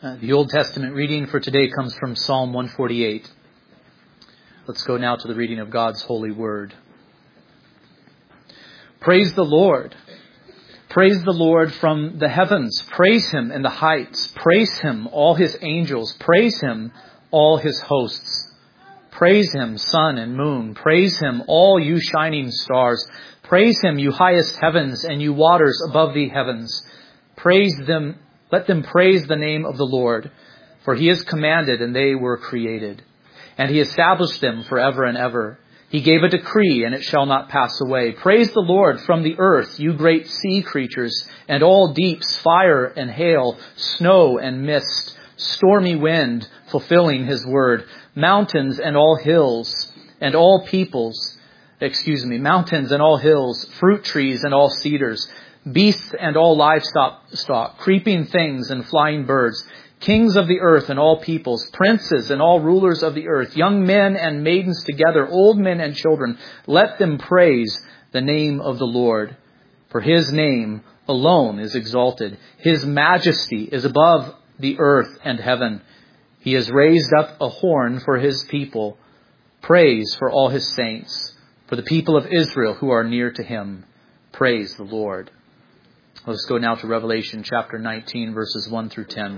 The Old Testament reading for today comes from Psalm 148. Let's go now to the reading of God's holy word. Praise the Lord. Praise the Lord from the heavens. Praise Him in the heights. Praise Him, all His angels. Praise Him, all His hosts. Praise Him, sun and moon. Praise Him, all you shining stars. Praise Him, you highest heavens and you waters above the heavens. Praise them. Let them praise the name of the Lord, for He has commanded and they were created, and He established them forever and ever. He gave a decree and it shall not pass away. Praise the Lord from the earth, you great sea creatures, and all deeps, fire and hail, snow and mist, stormy wind, fulfilling His word, mountains and all hills, and all mountains and all hills, fruit trees and all cedars, beasts and all livestock, creeping things and flying birds, kings of the earth and all peoples, princes and all rulers of the earth, young men and maidens together, old men and children, let them praise the name of the Lord. For His name alone is exalted. His majesty is above the earth and heaven. He has raised up a horn for His people, praise for all His saints, for the people of Israel who are near to Him. Praise the Lord. Let's go now to Revelation chapter 19, verses 1 through 10.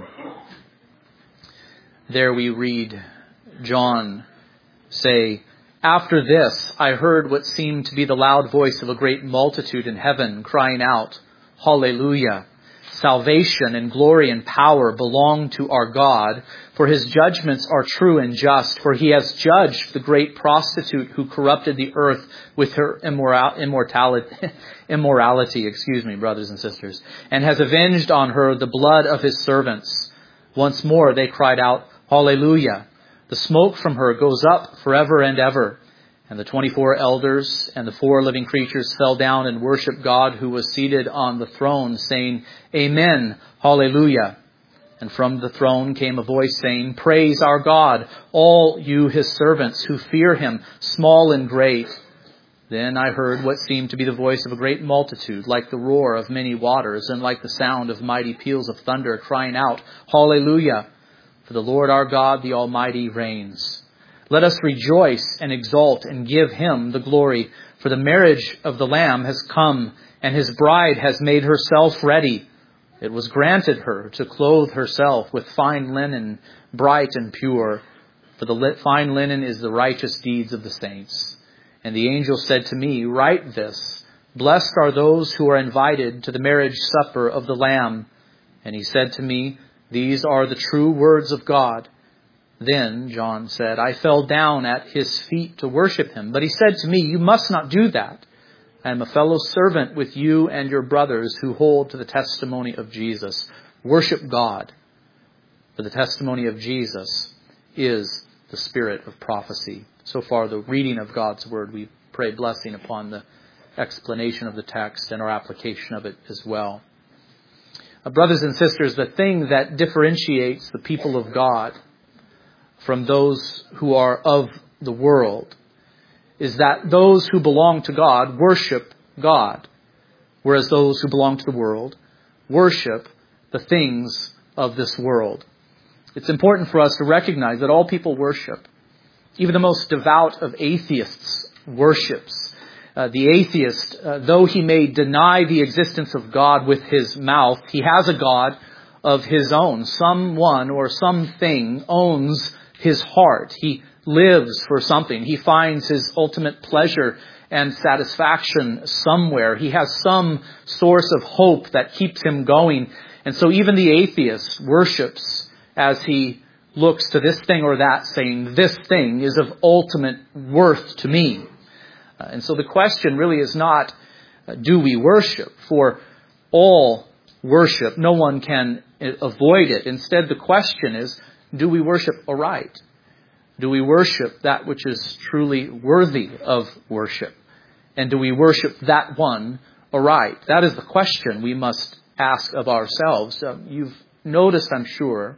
There we read John say, "After this I heard what seemed to be the loud voice of a great multitude in heaven, crying out, 'Hallelujah! Salvation and glory and power belong to our God, for His judgments are true and just. For He has judged the great prostitute who corrupted the earth with her immorality, brothers and sisters, and has avenged on her the blood of His servants.' Once more they cried out, 'Hallelujah! The smoke from her goes up forever and ever.' And the 24 elders and the 4 living creatures fell down and worshiped God who was seated on the throne, saying, 'Amen, Hallelujah.' And from the throne came a voice saying, 'Praise our God, all you His servants who fear Him, small and great.' Then I heard what seemed to be the voice of a great multitude, like the roar of many waters, and like the sound of mighty peals of thunder, crying out, 'Hallelujah! For the Lord our God, the Almighty, reigns. Let us rejoice and exult and give Him the glory, for the marriage of the Lamb has come, and His bride has made herself ready. It was granted her to clothe herself with fine linen, bright and pure, for the fine linen is the righteous deeds of the saints.' And the angel said to me, 'Write this, blessed are those who are invited to the marriage supper of the Lamb.' And he said to me, 'These are the true words of God.' Then, John said, I fell down at His feet to worship Him. But he said to me, 'You must not do that. I am a fellow servant with you and your brothers who hold to the testimony of Jesus. Worship God. For the testimony of Jesus is the spirit of prophecy.'" So far, the reading of God's word. We pray blessing upon the explanation of the text and our application of it as well. Brothers and sisters, the thing that differentiates the people of God from those who are of the world is that those who belong to God worship God, whereas those who belong to the world worship the things of this world. It's important for us to recognize that all people worship. Even the most devout of atheists worships. The atheist, though he may deny the existence of God with his mouth, he has a God of his own. Someone or something owns his heart. He lives for something. He finds his ultimate pleasure and satisfaction somewhere. He has some source of hope that keeps him going. And so even the atheist worships as he looks to this thing or that, saying, "This thing is of ultimate worth to me." And so the question really is not, do we worship? For all worship, no one can avoid it. Instead, the question is, do we worship aright? Do we worship that which is truly worthy of worship? And do we worship that one aright? That is the question we must ask of ourselves. You've noticed, I'm sure,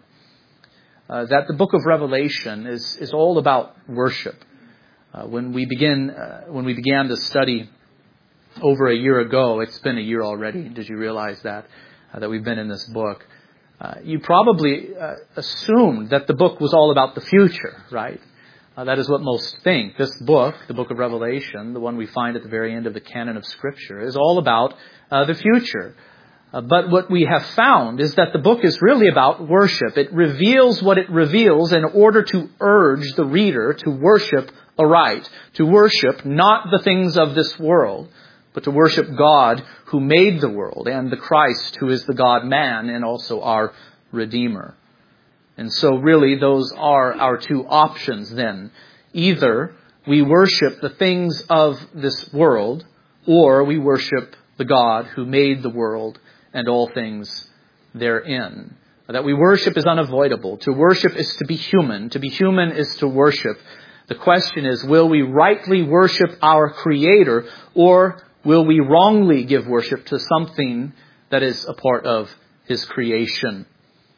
that the book of Revelation is all about worship. When we began to study over a year ago, it's been a year already. Did you realize that we've been in this book? You probably assumed that the book was all about the future, right? That is what most think. This book, the book of Revelation, the one we find at the very end of the canon of Scripture, is all about the future. But what we have found is that the book is really about worship. It reveals what it reveals in order to urge the reader to worship aright, to worship not the things of this world, but to worship God who made the world and the Christ who is the God-man and also our Redeemer. And so really those are our two options then. Either we worship the things of this world, or we worship the God who made the world and all things therein. That we worship is unavoidable. To worship is to be human. To be human is to worship. The question is, will we rightly worship our Creator, or will we wrongly give worship to something that is a part of His creation?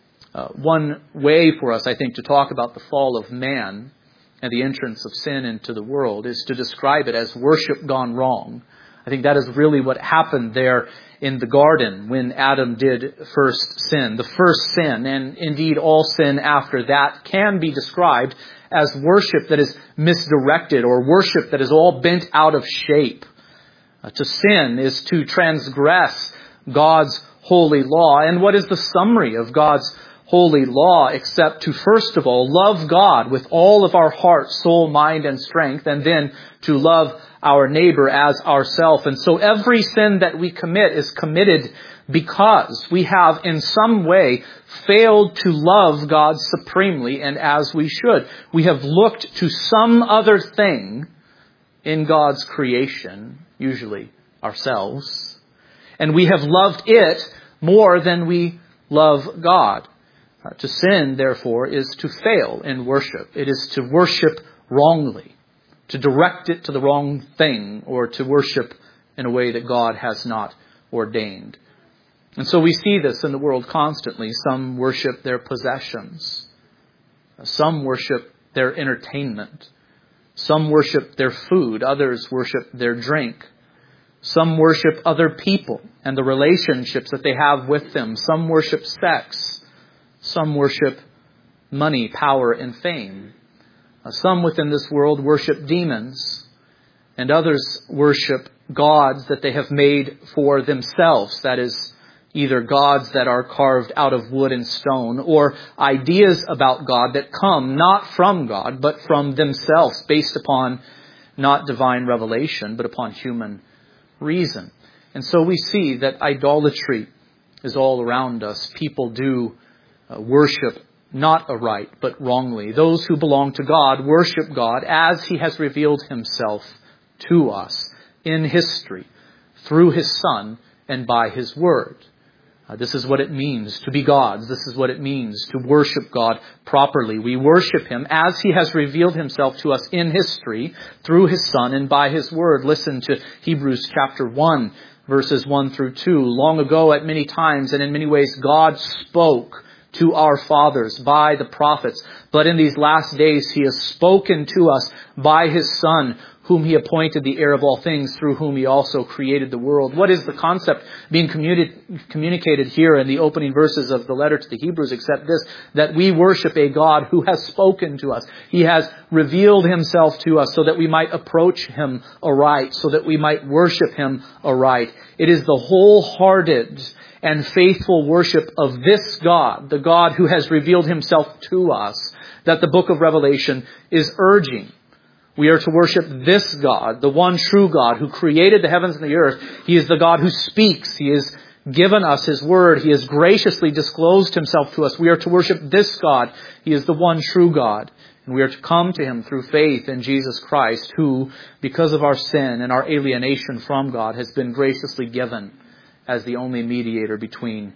One way for us, I think, to talk about the fall of man and the entrance of sin into the world is to describe it as worship gone wrong. I think that is really what happened there in the garden when Adam did first sin. The first sin, and indeed all sin after that, can be described as worship that is misdirected or worship that is all bent out of shape. To sin is to transgress God's holy law. And what is the summary of God's holy law except to, first of all, love God with all of our heart, soul, mind, and strength, and then to love our neighbor as ourself. And so every sin that we commit is committed because we have in some way failed to love God supremely and as we should. We have looked to some other thing in God's creation, usually ourselves, and we have loved it more than we love God. To sin, therefore, is to fail in worship. It is to worship wrongly, to direct it to the wrong thing, or to worship in a way that God has not ordained. And so we see this in the world constantly. Some worship their possessions. Some worship their entertainment. Some worship their food. Others worship their drink. Some worship other people and the relationships that they have with them. Some worship sex. Some worship money, power, and fame. Some within this world worship demons, and others worship gods that they have made for themselves. That is, either gods that are carved out of wood and stone, or ideas about God that come not from God, but from themselves, based upon not divine revelation, but upon human reason. And so we see that idolatry is all around us. People do worship not aright, but wrongly. Those who belong to God worship God as He has revealed Himself to us in history, through His Son and by His Word. This is what it means to be gods. This is what it means to worship God properly. We worship Him as He has revealed Himself to us in history, through His Son and by His Word. Listen to Hebrews chapter 1, verses 1 through 2. Long ago, at many times and in many ways, God spoke to our fathers by the prophets. But in these last days He has spoken to us by His Son, whom He appointed the heir of all things, through whom He also created the world. What is the concept being communicated here in the opening verses of the letter to the Hebrews, except this, that we worship a God who has spoken to us. He has revealed Himself to us so that we might approach Him aright, so that we might worship Him aright. It is the wholehearted and faithful worship of this God, the God who has revealed Himself to us, that the book of Revelation is urging. We are to worship this God, the one true God who created the heavens and the earth. He is the God who speaks. He has given us His word. He has graciously disclosed Himself to us. We are to worship this God. He is the one true God. And we are to come to Him through faith in Jesus Christ, who, because of our sin and our alienation from God, has been graciously given as the only mediator between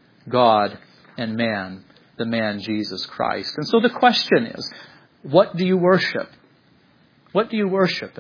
God and man, the man Jesus Christ. And so the question is, what do you worship? What do you worship?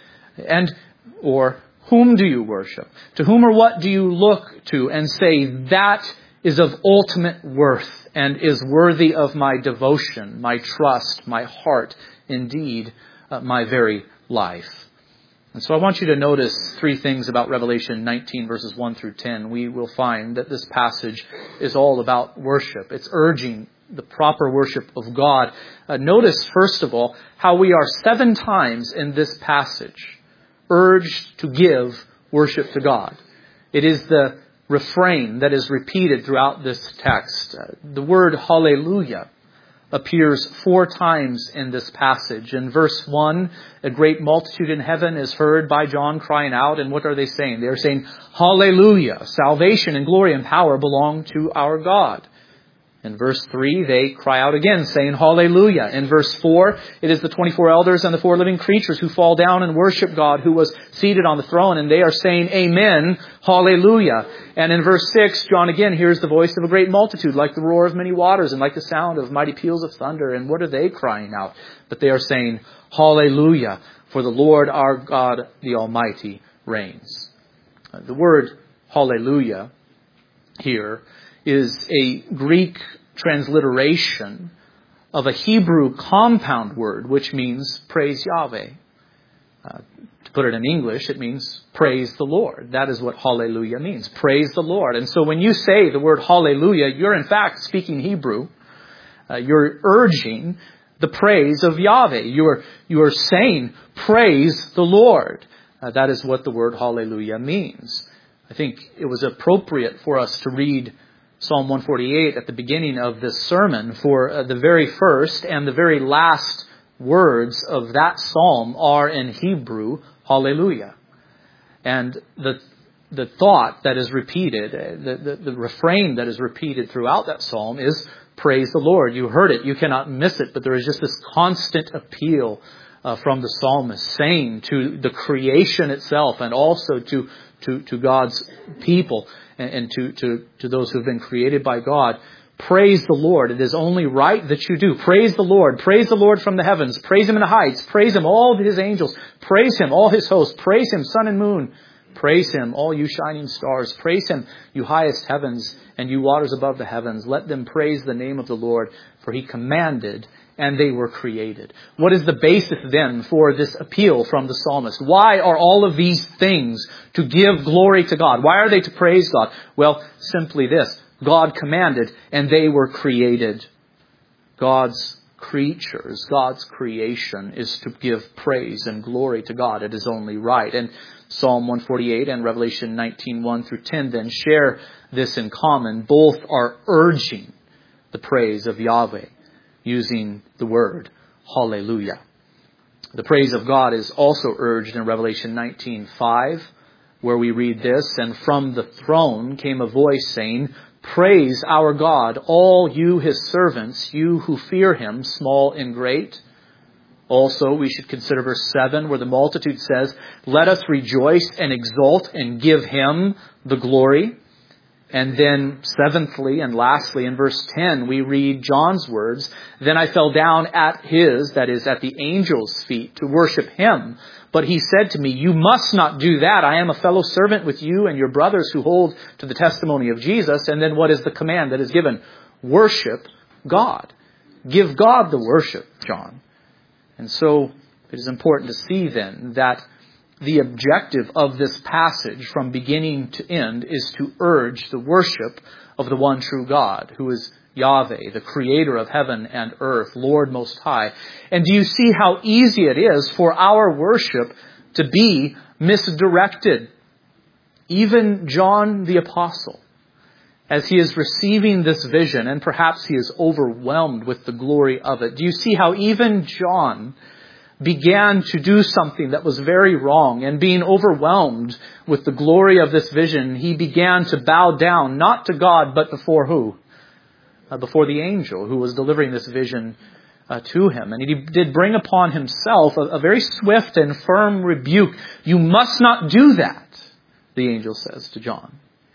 Or whom do you worship? To whom or what do you look to and say, that is of ultimate worth and is worthy of my devotion, my trust, my heart, indeed, my very life? And so I want you to notice three things about Revelation 19 verses 1 through 10. We will find that this passage is all about worship. It's urging the proper worship of God. Notice, first of all, how we are 7 times in this passage urged to give worship to God. It is the refrain that is repeated throughout this text. The word hallelujah appears 4 times in this passage. In verse 1, a great multitude in heaven is heard by John crying out. And what are they saying? They are saying, hallelujah, salvation and glory and power belong to our God. In verse 3, they cry out again, saying, hallelujah. In verse 4, it is the 24 elders and the 4 living creatures who fall down and worship God who was seated on the throne, and they are saying, amen, hallelujah. And in verse 6, John again hears the voice of a great multitude, like the roar of many waters and like the sound of mighty peals of thunder. And what are they crying out? But they are saying, hallelujah, for the Lord our God, the Almighty, reigns. The word hallelujah here is a Greek transliteration of a Hebrew compound word, which means praise Yahweh. To put it in English, it means praise the Lord. That is what hallelujah means, praise the Lord. And so when you say the word hallelujah, you're in fact speaking Hebrew. You're urging the praise of Yahweh. You are saying praise the Lord. That is what the word hallelujah means. I think it was appropriate for us to read Psalm 148 at the beginning of this sermon, for the very first and the very last words of that psalm are in Hebrew, hallelujah. And the thought that is repeated, the refrain that is repeated throughout that psalm is praise the Lord. You heard it, you cannot miss it, but there is just this constant appeal from the psalmist saying to the creation itself and also to God's people and to those who have been created by God. Praise the Lord. It is only right that you do. Praise the Lord. Praise the Lord from the heavens. Praise Him in the heights. Praise Him, all of His angels. Praise Him, all His hosts. Praise Him, sun and moon. Praise Him, all you shining stars. Praise Him, you highest heavens and you waters above the heavens. Let them praise the name of the Lord, for He commanded and they were created. What is the basis then for this appeal from the psalmist? Why are all of these things to give glory to God? Why are they to praise God? Well, simply this. God commanded and they were created. God's creatures, God's creation is to give praise and glory to God. It is only right. And Psalm 148 and Revelation 19, 1 through 10 then share this in common. Both are urging the praise of Yahweh using the word hallelujah. The praise of God is also urged in Revelation 19:5, where we read this, and from the throne came a voice saying, praise our God, all you His servants, you who fear Him, small and great. Also, we should consider verse 7, where the multitude says, let us rejoice and exult and give Him the glory. And then seventhly and lastly, in verse 10, we read John's words, then I fell down at His, that is, at the angel's feet, to worship Him. But He said to me, you must not do that. I am a fellow servant with you and your brothers who hold to the testimony of Jesus. And then what is the command that is given? Worship God. Give God the worship, John. And so it is important to see then that the objective of this passage from beginning to end is to urge the worship of the one true God, who is Yahweh, the creator of heaven and earth, Lord Most High. And do you see how easy it is for our worship to be misdirected? Even John the Apostle, as he is receiving this vision, and perhaps he is overwhelmed with the glory of it. Do you see how even John began to do something that was very wrong, and being overwhelmed with the glory of this vision, he began to bow down, not to God, but before who? Before the angel who was delivering this vision to him. And he did bring upon himself a very swift and firm rebuke. You must not do that, the angel says to John.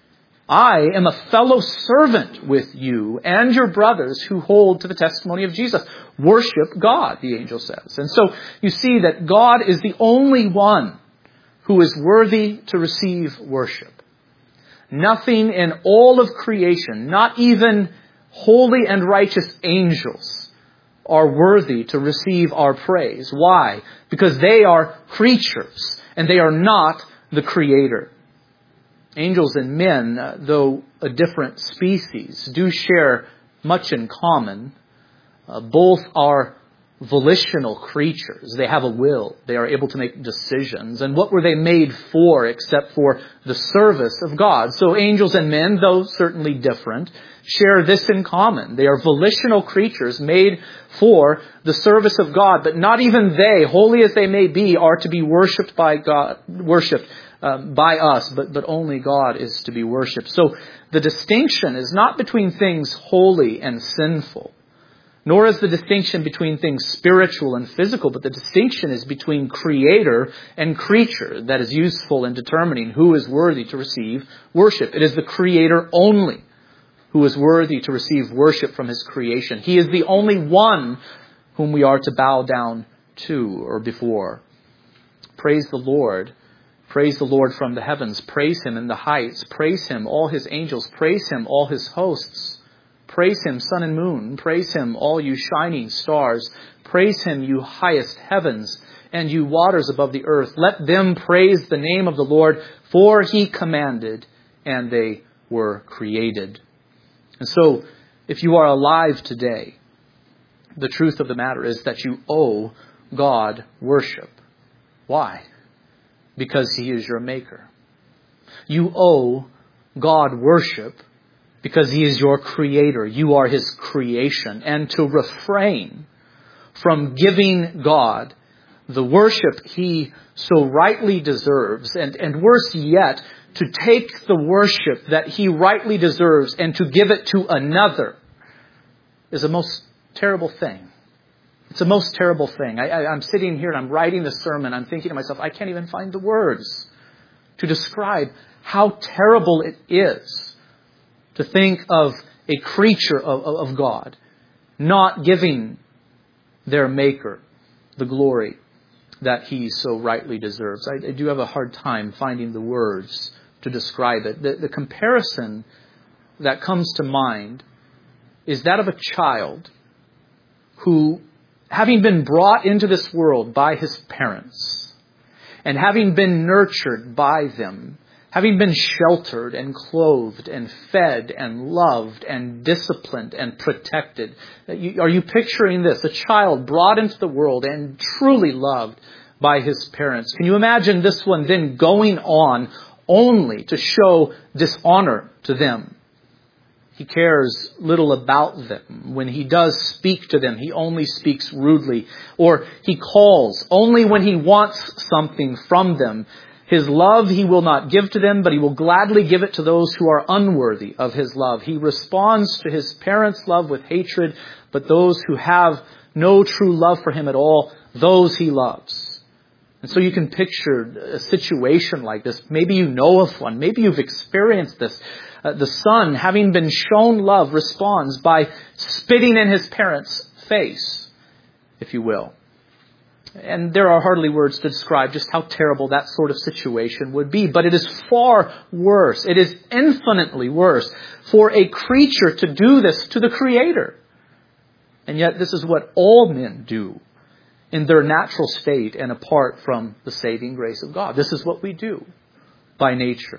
I am a fellow servant with you and your brothers who hold to the testimony of Jesus. Worship God, the angel says. And so you see that God is the only one who is worthy to receive worship. Nothing in all of creation, not even holy and righteous angels, are worthy to receive our praise. Why? Because they are creatures and they are not the Creator. Angels and men, though a different species, do share much in common. Both are volitional creatures. They have a will. They are able to make decisions. And what were they made for except for the service of God? So angels and men, though certainly different, share this in common. They are volitional creatures made for the service of God. But not even they, holy as they may be, are to be worshipped by God, by us, but only God is to be worshipped. So the distinction is not between things holy and sinful, nor is the distinction between things spiritual and physical, but the distinction is between Creator and creature that is useful in determining who is worthy to receive worship. It is the Creator only who is worthy to receive worship from His creation. He is the only one whom we are to bow down to or before. Praise the Lord. Praise the Lord from the heavens. Praise Him in the heights. Praise Him, all His angels. Praise Him, all His hosts. Praise Him, sun and moon. Praise Him, all you shining stars. Praise Him, you highest heavens, and you waters above the earth. Let them praise the name of the Lord, for He commanded, and they were created. And so, if you are alive today, the truth of the matter is that you owe God worship. Why? Because He is your Maker. You owe God worship because He is your Creator. You are His creation. And to refrain from giving God the worship He so rightly deserves, and worse yet, to take the worship that He rightly deserves and to give it to another, is a most terrible thing. It's a most terrible thing. I'm sitting here and I'm writing the sermon. I'm thinking to myself, I can't even find the words to describe how terrible it is to think of a creature of God not giving their Maker the glory that He so rightly deserves. I do have a hard time finding the words to describe it. The comparison that comes to mind is that of a child who, having been brought into this world by his parents, and having been nurtured by them, having been sheltered and clothed and fed and loved and disciplined and protected. Are you picturing this? A child brought into the world and truly loved by his parents. Can you imagine this one then going on only to show dishonor to them? He cares little about them. When he does speak to them, he only speaks rudely. Or he calls only when he wants something from them. His love he will not give to them, but he will gladly give it to those who are unworthy of his love. He responds to his parents' love with hatred, but those who have no true love for him at all, those he loves. And so you can picture a situation like this. Maybe you know of one. Maybe you've experienced this. The son, having been shown love, responds by spitting in his parents' face, if you will. And there are hardly words to describe just how terrible that sort of situation would be. But it is far worse. It is infinitely worse for a creature to do this to the Creator. And yet this is what all men do in their natural state and apart from the saving grace of God. This is what we do by nature.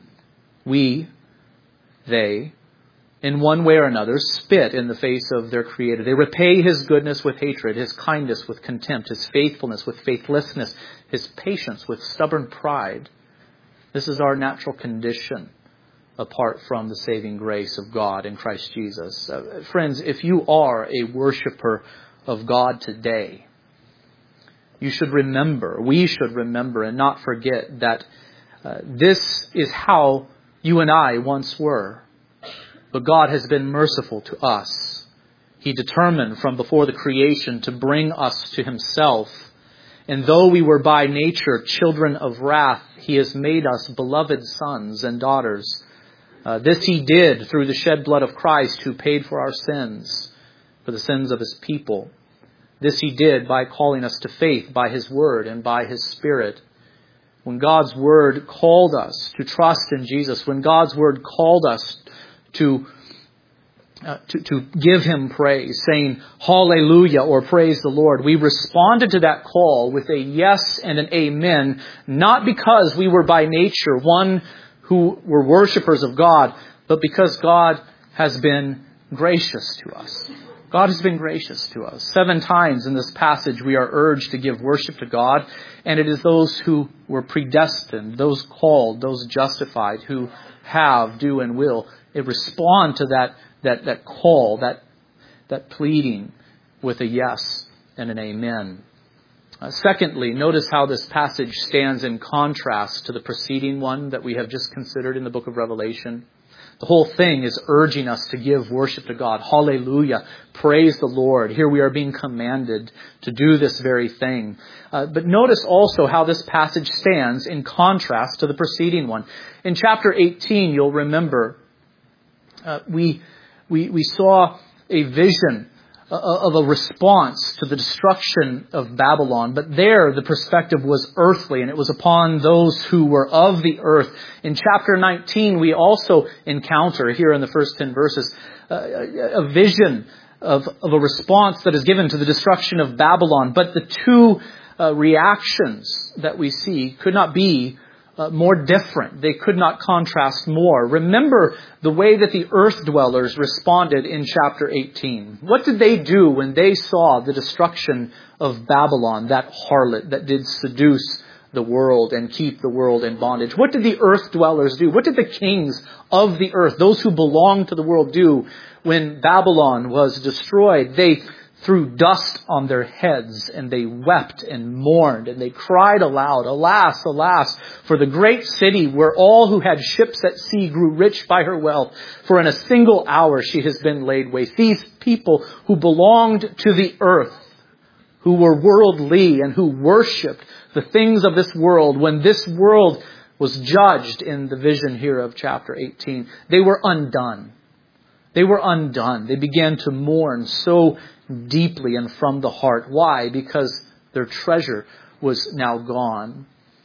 They, in one way or another, spit in the face of their Creator. They repay His goodness with hatred, His kindness with contempt, His faithfulness with faithlessness, His patience with stubborn pride. This is our natural condition apart from the saving grace of God in Christ Jesus. Friends, if you are a worshiper of God today, you should remember, we should remember and not forget that this is how you and I once were. But God has been merciful to us. He determined from before the creation to bring us to Himself. And though we were by nature children of wrath, He has made us beloved sons and daughters. This He did through the shed blood of Christ, who paid for our sins, for the sins of His people. This He did by calling us to faith by His Word and by His Spirit. When God's Word called us to trust in Jesus, when God's Word called us to to give Him praise, saying hallelujah or praise the Lord. We responded to that call with a yes and an amen, not because we were by nature one who were worshipers of God, but because God has been gracious to us. God has been gracious to us. 7 times in this passage we are urged to give worship to God, and it is those who were predestined, those called, those justified, who have, do, and will respond to that call, that pleading with a yes and an amen. Secondly, notice how this passage stands in contrast to the preceding one that we have just considered in the book of Revelation. The whole thing is urging us to give worship to God. Hallelujah. Praise the Lord. Here we are being commanded to do this very thing. But notice also how this passage stands in contrast to the preceding one. In chapter 18, you'll remember, we saw a vision of a response to the destruction of Babylon. But there the perspective was earthly, and it was upon those who were of the earth. In chapter 19, we also encounter, here in the first 10 verses, a vision of a response that is given to the destruction of Babylon. But the two reactions that we see could not be more different. They could not contrast more. Remember the way that the earth dwellers responded in chapter 18. What did they do when they saw the destruction of Babylon, that harlot that did seduce the world and keep the world in bondage? What did the earth dwellers do? What did the kings of the earth, those who belonged to the world, do when Babylon was destroyed? They threw dust on their heads, and they wept and mourned, and they cried aloud, "Alas, alas, for the great city where all who had ships at sea grew rich by her wealth. For in a single hour she has been laid waste." These people who belonged to the earth, who were worldly and who worshipped the things of this world, when this world was judged in the vision here of chapter 18, they were undone. They were undone. They began to mourn so deeply and from the heart. Why? Because their treasure was now gone.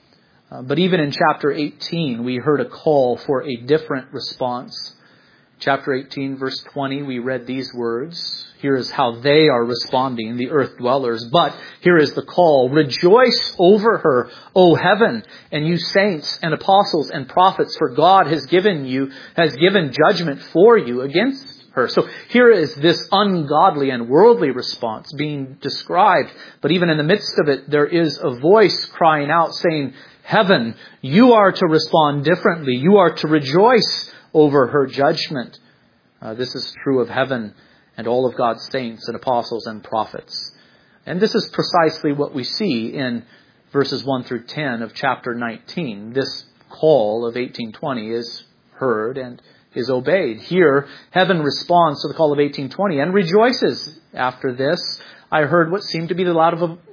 But even in chapter 18, we heard a call for a different response. Chapter 18, verse 20, we read these words. Here is how they are responding, the earth dwellers. But here is the call: "Rejoice over her, O heaven, and you saints and apostles and prophets, for God has given judgment for you against her." So here is this ungodly and worldly response being described. But even in the midst of it, there is a voice crying out saying, "Heaven, you are to respond differently. You are to rejoice over her judgment." This is true of heaven and all of God's saints and apostles and prophets. And this is precisely what we see in verses 1 through 10 of chapter 19. This call of 1820 is heard and is obeyed. Here, heaven responds to the call of 1820 and rejoices. After this, I heard what seemed to be the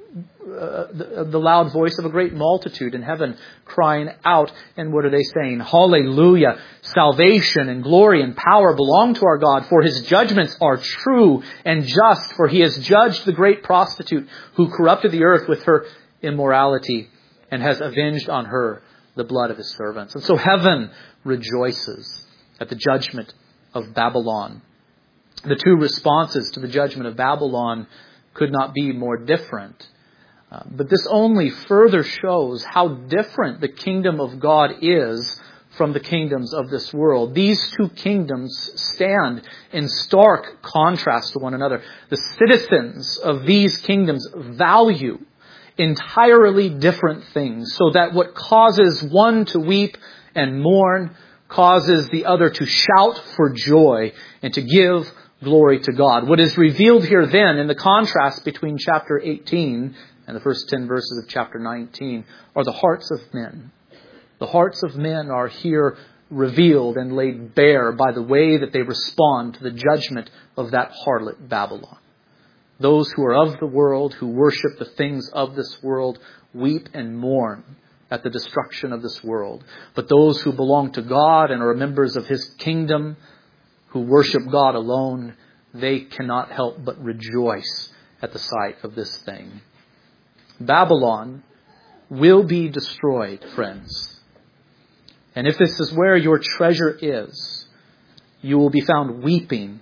loud voice of a great multitude in heaven crying out. And what are they saying? "Hallelujah! Salvation and glory and power belong to our God, for His judgments are true and just, for He has judged the great prostitute who corrupted the earth with her immorality and has avenged on her the blood of His servants." And so heaven rejoices at the judgment of Babylon. The two responses to the judgment of Babylon could not be more different. But this only further shows how different the kingdom of God is from the kingdoms of this world. These two kingdoms stand in stark contrast to one another. The citizens of these kingdoms value entirely different things, so that what causes one to weep and mourn causes the other to shout for joy and to give glory to God. What is revealed here then in the contrast between chapter 18 and the first 10 verses of chapter 19 are the hearts of men. The hearts of men are here revealed and laid bare by the way that they respond to the judgment of that harlot Babylon. Those who are of the world, who worship the things of this world, weep and mourn at the destruction of this world. But those who belong to God and are members of His kingdom, who worship God alone, they cannot help but rejoice at the sight of this thing. Babylon will be destroyed, friends. And if this is where your treasure is, you will be found weeping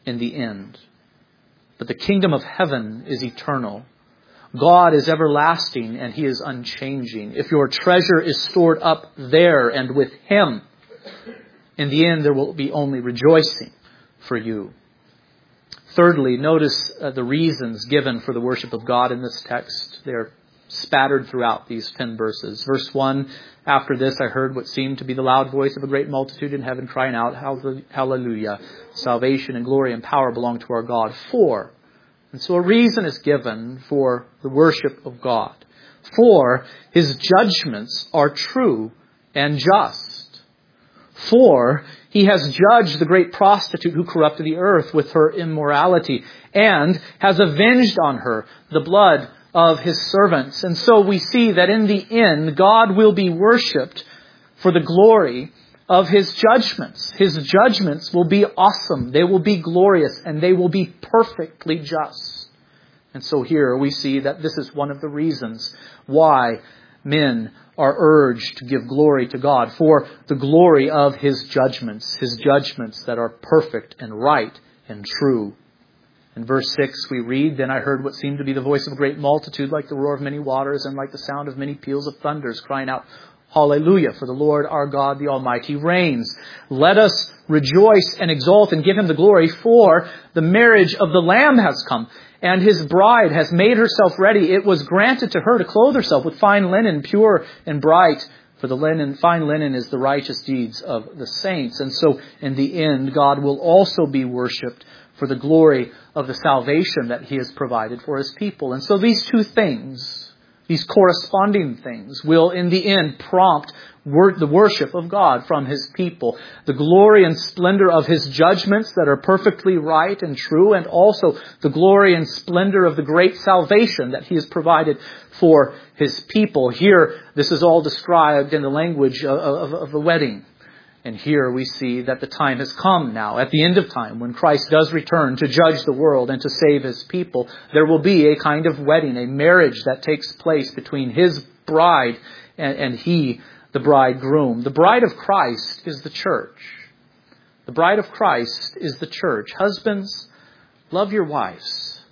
in the end. But the kingdom of heaven is eternal. God is everlasting and He is unchanging. If your treasure is stored up there and with Him, in the end there will be only rejoicing for you. Thirdly, notice the reasons given for the worship of God in this text. They're spattered throughout these 10 verses. Verse 1, after this I heard what seemed to be the loud voice of a great multitude in heaven crying out, Hallelujah! Salvation and glory and power belong to our God. 4. And so a reason is given for the worship of God. 4, His judgments are true and just. 4, He has judged the great prostitute who corrupted the earth with her immorality and has avenged on her the blood of His servants. And so we see that in the end, God will be worshipped for the glory of His judgments. His judgments will be awesome. They will be glorious and they will be perfectly just. And so here we see that this is one of the reasons why men are urged to give glory to God, for the glory of His judgments that are perfect and right and true. In verse 6 we read, Then I heard what seemed to be the voice of a great multitude, like the roar of many waters and like the sound of many peals of thunders, crying out, Hallelujah, for the Lord our God, the Almighty, reigns. Let us rejoice and exult and give Him the glory, for the marriage of the Lamb has come, and His bride has made herself ready. It was granted to her to clothe herself with fine linen, pure and bright, for the fine linen is the righteous deeds of the saints. And so in the end, God will also be worshipped for the glory of the salvation that He has provided for His people. And so these two things, these corresponding things, will in the end prompt the worship of God from His people. The glory and splendor of His judgments that are perfectly right and true, and also the glory and splendor of the great salvation that He has provided for His people. Here, this is all described in the language of the wedding. And here we see that the time has come now, at the end of time, when Christ does return to judge the world and to save His people. There will be a kind of wedding, a marriage that takes place between His bride and He, the bridegroom. The bride of Christ is the church. The bride of Christ is the church. Husbands, love your wives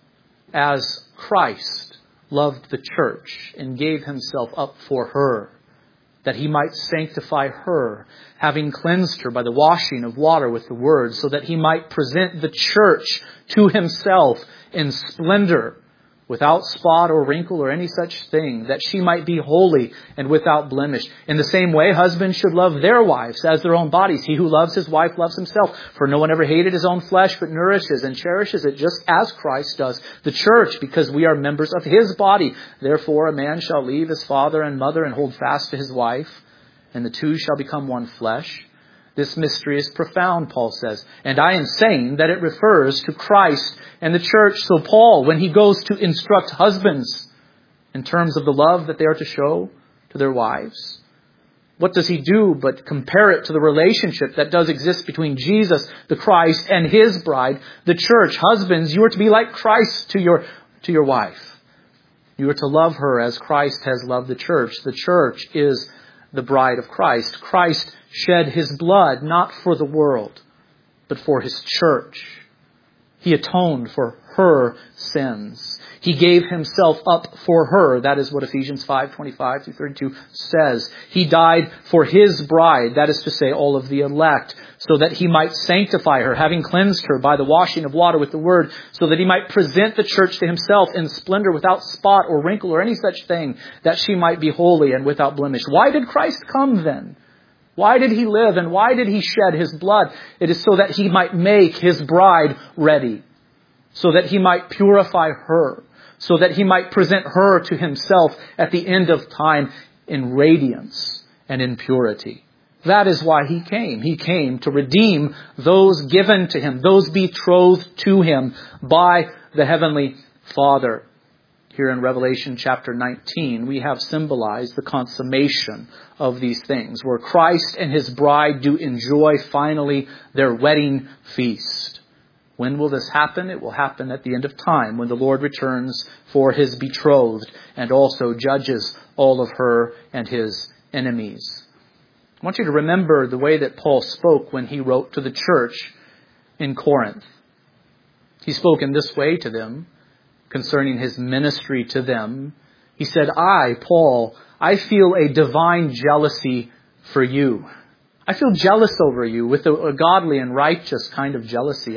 as Christ loved the church and gave Himself up for her, that He might sanctify her, having cleansed her by the washing of water with the word, so that He might present the church to Himself in splendor, without spot or wrinkle or any such thing, that she might be holy and without blemish. In the same way, husbands should love their wives as their own bodies. He who loves his wife loves himself. For no one ever hated his own flesh, but nourishes and cherishes it, just as Christ does the church, because we are members of His body. Therefore, a man shall leave his father and mother and hold fast to his wife, and the two shall become one flesh. This mystery is profound, Paul says, and I am saying that it refers to Christ and the church. So Paul, when he goes to instruct husbands in terms of the love that they are to show to their wives, what does he do but compare it to the relationship that does exist between Jesus, the Christ, and His bride, the church? Husbands, you are to be like Christ to your wife. You are to love her as Christ has loved the church. The church is the bride of Christ. Christ shed His blood not for the world, but for His church. He atoned for her sins. He gave Himself up for her. That is what Ephesians 5:25-32 says. He died for His bride, that is to say, all of the elect, so that He might sanctify her, having cleansed her by the washing of water with the word, so that He might present the church to Himself in splendor, without spot or wrinkle or any such thing, that she might be holy and without blemish. Why did Christ come then? Why did He live and why did He shed His blood? It is so that He might make His bride ready, so that He might purify her, so that He might present her to Himself at the end of time in radiance and in purity. That is why He came. He came to redeem those given to Him, those betrothed to Him by the Heavenly Father. Here in Revelation chapter 19, we have symbolized the consummation of these things, where Christ and His bride do enjoy finally their wedding feast. When will this happen? It will happen at the end of time, when the Lord returns for His betrothed and also judges all of her and His enemies. I want you to remember the way that Paul spoke when he wrote to the church in Corinth. He spoke in this way to them concerning his ministry to them. He said, I, Paul, I feel a divine jealousy for you. I feel jealous over you with a godly and righteous kind of jealousy.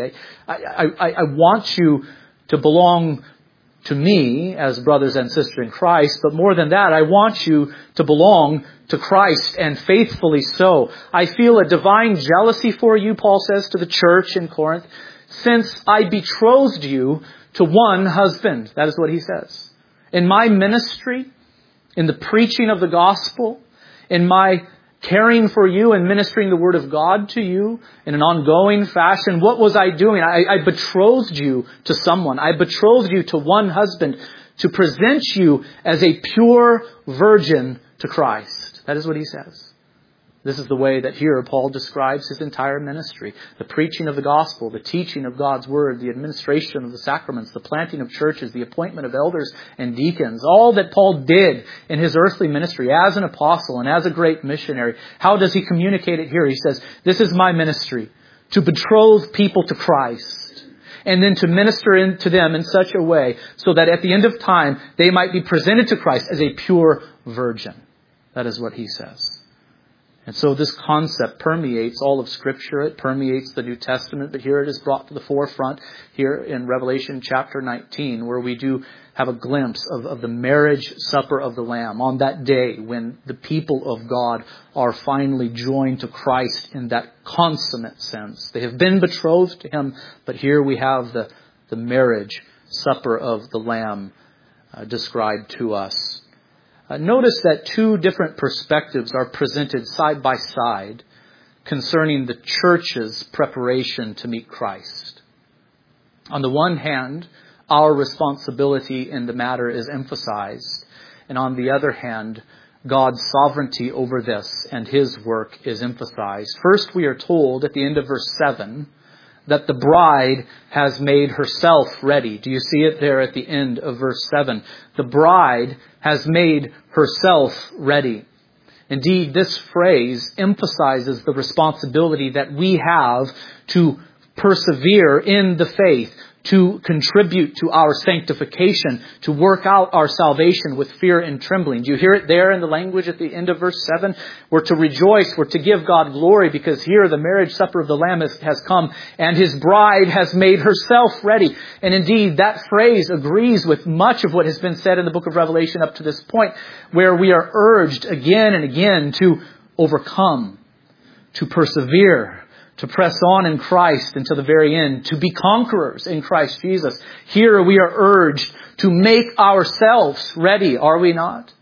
I want you to belong to me as brothers and sisters in Christ, but more than that, I want you to belong to Christ, and faithfully so. I feel a divine jealousy for you, Paul says to the church in Corinth, since I betrothed you to one husband. That is what he says. In my ministry, in the preaching of the gospel, in my caring for you and ministering the word of God to you in an ongoing fashion, what was I doing? I betrothed you to someone. I betrothed you to one husband to present you as a pure virgin to Christ. That is what he says. This is the way that here Paul describes his entire ministry. The preaching of the gospel, the teaching of God's word, the administration of the sacraments, the planting of churches, the appointment of elders and deacons. All that Paul did in his earthly ministry as an apostle and as a great missionary. How does he communicate it here? He says, this is my ministry, to betroth people to Christ. And then to minister to them in such a way so that at the end of time they might be presented to Christ as a pure virgin. That is what he says. And so this concept permeates all of Scripture. It permeates the New Testament. But here it is brought to the forefront here in Revelation chapter 19, where we do have a glimpse of the marriage supper of the Lamb on that day when the people of God are finally joined to Christ in that consummate sense. They have been betrothed to Him, but here we have the marriage supper of the Lamb described to us. Notice that two different perspectives are presented side by side concerning the church's preparation to meet Christ. On the one hand, our responsibility in the matter is emphasized, and on the other hand, God's sovereignty over this and His work is emphasized. First, we are told at the end of verse 7 that the bride has made herself ready. Do you see it there at the end of verse 7? The bride has made herself ready. Indeed, this phrase emphasizes the responsibility that we have to persevere in the faith, to contribute to our sanctification, to work out our salvation with fear and trembling. Do you hear it there in the language at the end of verse 7? We're to rejoice, we're to give God glory, because here the marriage supper of the Lamb has come, and His bride has made herself ready. And indeed, that phrase agrees with much of what has been said in the book of Revelation up to this point, where we are urged again and again to overcome, to persevere, to press on in Christ until the very end, to be conquerors in Christ Jesus. Here we are urged to make ourselves ready, are we not?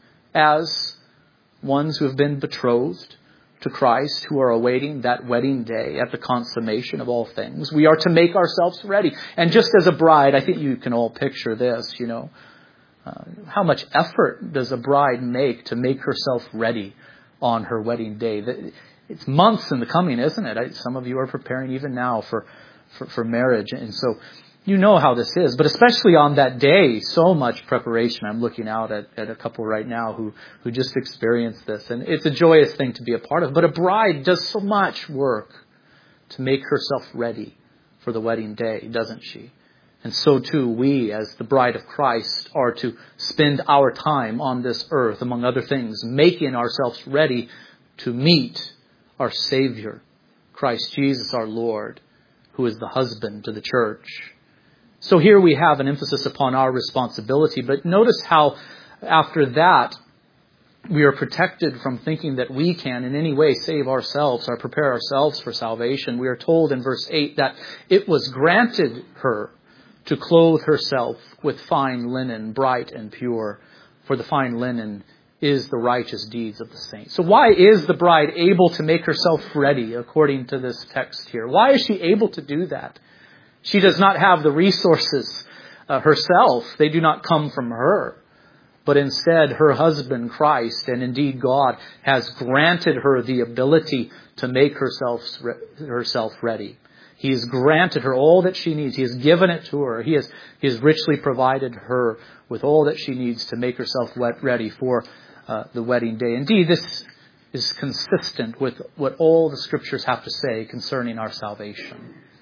As ones who have been betrothed to Christ, who are awaiting that wedding day at the consummation of all things. We are to make ourselves ready. And just as a bride, I think you can all picture this, how much effort does a bride make to make herself ready on her wedding day? It's months in the coming, isn't it? Some of you are preparing even now for marriage. And so you know how this is. But especially on that day, so much preparation. I'm looking out at a couple right now who just experienced this. And it's a joyous thing to be a part of. But a bride does so much work to make herself ready for the wedding day, doesn't she? And so too, we as the bride of Christ are to spend our time on this earth, among other things, making ourselves ready to meet our Savior, Christ Jesus our Lord, who is the husband to the church. So here we have an emphasis upon our responsibility, but notice how after that we are protected from thinking that we can in any way save ourselves or prepare ourselves for salvation. We are told in verse 8 that it was granted her to clothe herself with fine linen, bright and pure, for the fine linen is the righteous deeds of the saints. So why is the bride able to make herself ready according to this text here? Why is she able to do that? She does not have the resources herself. They do not come from her. But instead, her husband, Christ, and indeed God, has granted her the ability to make herself ready. He has granted her all that she needs. He has given it to her. He has richly provided her with all that she needs to make herself ready for the wedding day. Indeed, this is consistent with what all the Scriptures have to say concerning our salvation.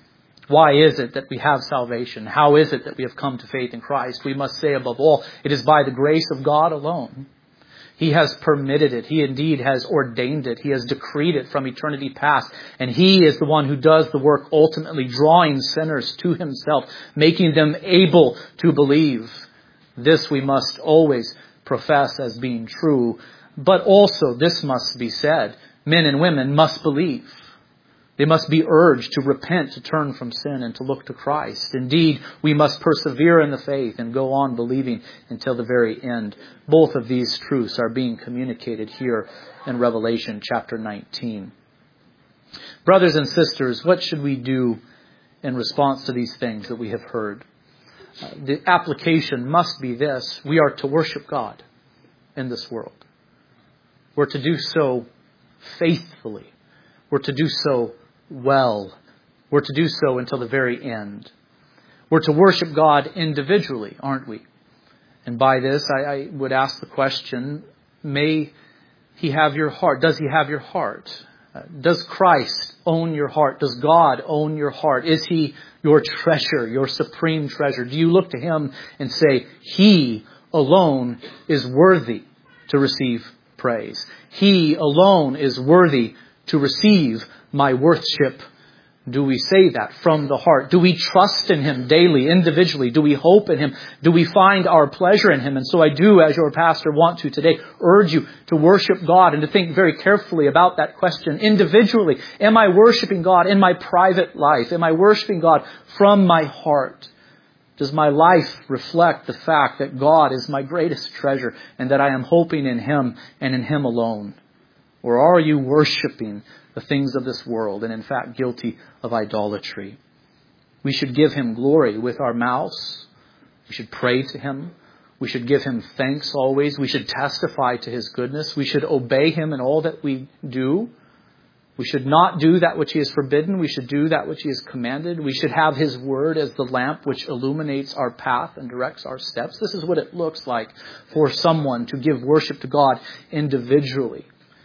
Why is it that we have salvation? How is it that we have come to faith in Christ? We must say above all, it is by the grace of God alone. He has permitted it. He indeed has ordained it. He has decreed it from eternity past. And He is the one who does the work, ultimately drawing sinners to Himself, making them able to believe. This we must always profess as being true. But also, this must be said, men and women must believe. They must be urged to repent, to turn from sin, and to look to Christ. Indeed, we must persevere in the faith and go on believing until the very end. Both of these truths are being communicated here in Revelation chapter 19. Brothers and sisters, what should we do in response to these things that we have heard? The application must be this: we are to worship God in this world. We're to do so faithfully. We're to do so well. We're to do so until the very end. We're to worship God individually, aren't we? And by this, I would ask the question, may He have your heart? Does He have your heart? Does Christ own your heart? Does God own your heart? Is He your treasure, your supreme treasure? Do you look to Him and say, He alone is worthy to receive praise? He alone is worthy to receive my worship? Do we say that from the heart? Do we trust in Him daily, individually? Do we hope in Him? Do we find our pleasure in Him? And so I do, as your pastor, want to today urge you to worship God and to think very carefully about that question individually. Am I worshiping God in my private life? Am I worshiping God from my heart? Does my life reflect the fact that God is my greatest treasure and that I am hoping in Him and in Him alone? Or are you worshiping the things of this world and in fact guilty of idolatry? We should give Him glory with our mouths. We should pray to Him. We should give Him thanks always. We should testify to His goodness. We should obey Him in all that we do. We should not do that which He has forbidden. We should do that which He has commanded. We should have His word as the lamp which illuminates our path and directs our steps. This is what it looks like for someone to give worship to God individually.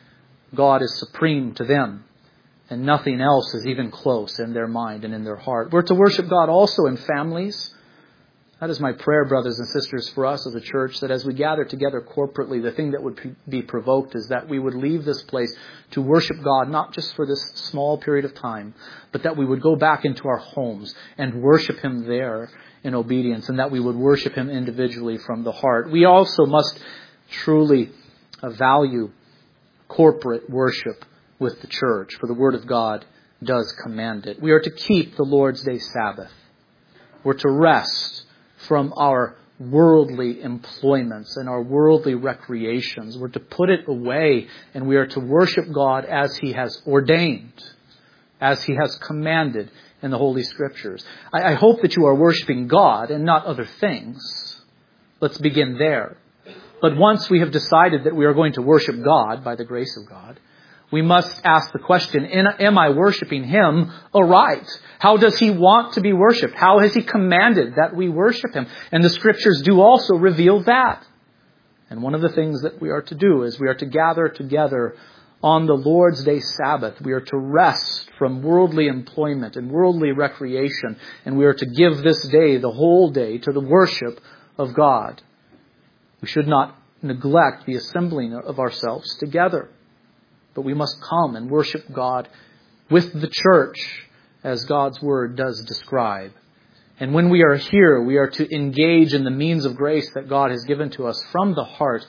God is supreme to them, and nothing else is even close in their mind and in their heart. We're to worship God also in families. That is my prayer, brothers and sisters, for us as a church, that as we gather together corporately, the thing that would be provoked is that we would leave this place to worship God, not just for this small period of time, but that we would go back into our homes and worship Him there in obedience, and that we would worship Him individually from the heart. We also must truly value corporate worship with the church, for the Word of God does command it. We are to keep the Lord's Day Sabbath. We're to rest from our worldly employments and our worldly recreations. We're to put it away, and we are to worship God as He has ordained, as He has commanded in the Holy Scriptures. I hope that you are worshiping God and not other things. Let's begin there. But once we have decided that we are going to worship God by the grace of God, we must ask the question, am I worshiping Him aright? How does He want to be worshipped? How has He commanded that we worship Him? And the Scriptures do also reveal that. And one of the things that we are to do is we are to gather together on the Lord's Day Sabbath. We are to rest from worldly employment and worldly recreation. And we are to give this day, the whole day, to the worship of God. We should not neglect the assembling of ourselves together, but we must come and worship God with the church, as God's Word does describe. And when we are here, we are to engage in the means of grace that God has given to us from the heart.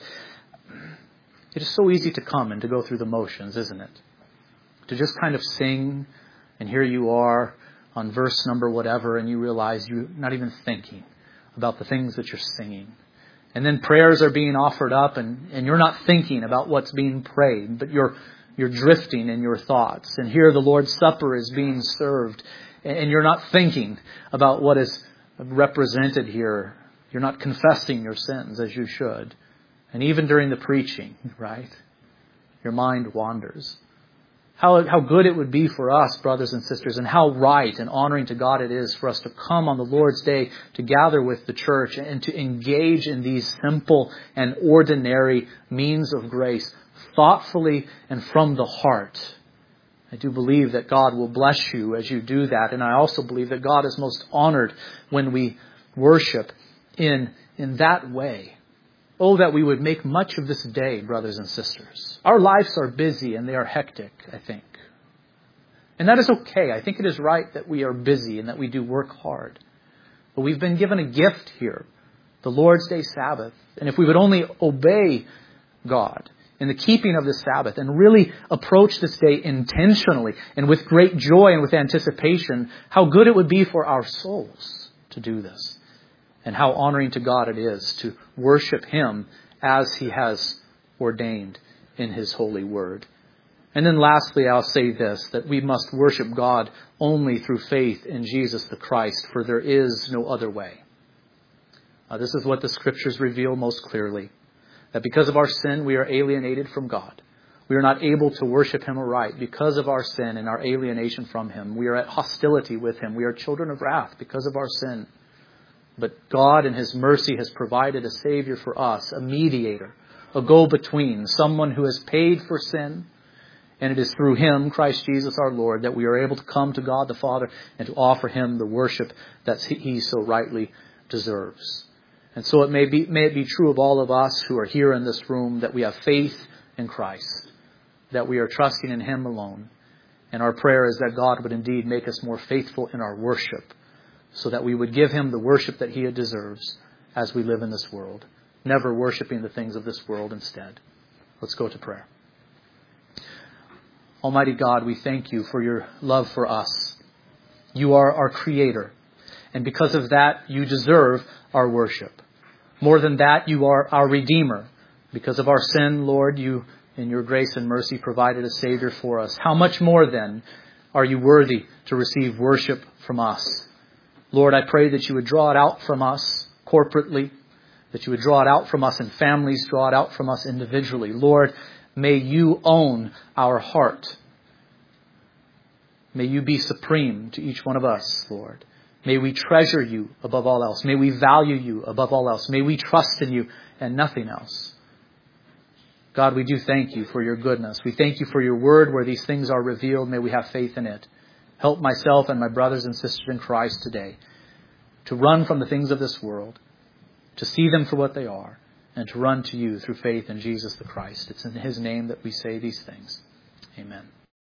It is so easy to come and to go through the motions, isn't it? To just kind of sing, and here you are on verse number whatever, and you realize you're not even thinking about the things that you're singing. And then prayers are being offered up, and you're not thinking about what's being prayed, but you're drifting in your thoughts. And here the Lord's Supper is being served, and you're not thinking about what is represented here. You're not confessing your sins as you should. And even during the preaching, right? Your mind wanders. How good it would be for us, brothers and sisters, and how right and honoring to God it is for us to come on the Lord's Day to gather with the church and to engage in these simple and ordinary means of grace thoughtfully and from the heart. I do believe that God will bless you as you do that. And I also believe that God is most honored when we worship in that way. Oh, that we would make much of this day, brothers and sisters. Our lives are busy and they are hectic, I think. And that is okay. I think it is right that we are busy and that we do work hard. But we've been given a gift here, the Lord's Day Sabbath. And if we would only obey God in the keeping of the Sabbath and really approach this day intentionally and with great joy and with anticipation, how good it would be for our souls to do this. And how honoring to God it is to worship Him as He has ordained in His holy word. And then lastly, I'll say this, that we must worship God only through faith in Jesus the Christ, for there is no other way. This is what the Scriptures reveal most clearly, that because of our sin, we are alienated from God. We are not able to worship Him aright because of our sin and our alienation from Him. We are at hostility with Him. We are children of wrath because of our sin. But God in His mercy has provided a Savior for us, a mediator, a go-between, someone who has paid for sin. And it is through Him, Christ Jesus our Lord, that we are able to come to God the Father and to offer Him the worship that He so rightly deserves. And so it may it be true of all of us who are here in this room that we have faith in Christ, that we are trusting in Him alone. And our prayer is that God would indeed make us more faithful in our worship, so that we would give Him the worship that He deserves as we live in this world, never worshiping the things of this world instead. Let's go to prayer. Almighty God, we thank You for Your love for us. You are our Creator, and because of that, You deserve our worship. More than that, You are our Redeemer. Because of our sin, Lord, You, in Your grace and mercy, provided a Savior for us. How much more, then, are You worthy to receive worship from us? Lord, I pray that You would draw it out from us corporately, that You would draw it out from us in families, draw it out from us individually. Lord, may You own our heart. May You be supreme to each one of us, Lord. May we treasure You above all else. May we value You above all else. May we trust in You and nothing else. God, we do thank You for Your goodness. We thank You for Your word where these things are revealed. May we have faith in it. Help myself and my brothers and sisters in Christ today to run from the things of this world, to see them for what they are, and to run to You through faith in Jesus the Christ. It's in His name that we say these things. Amen.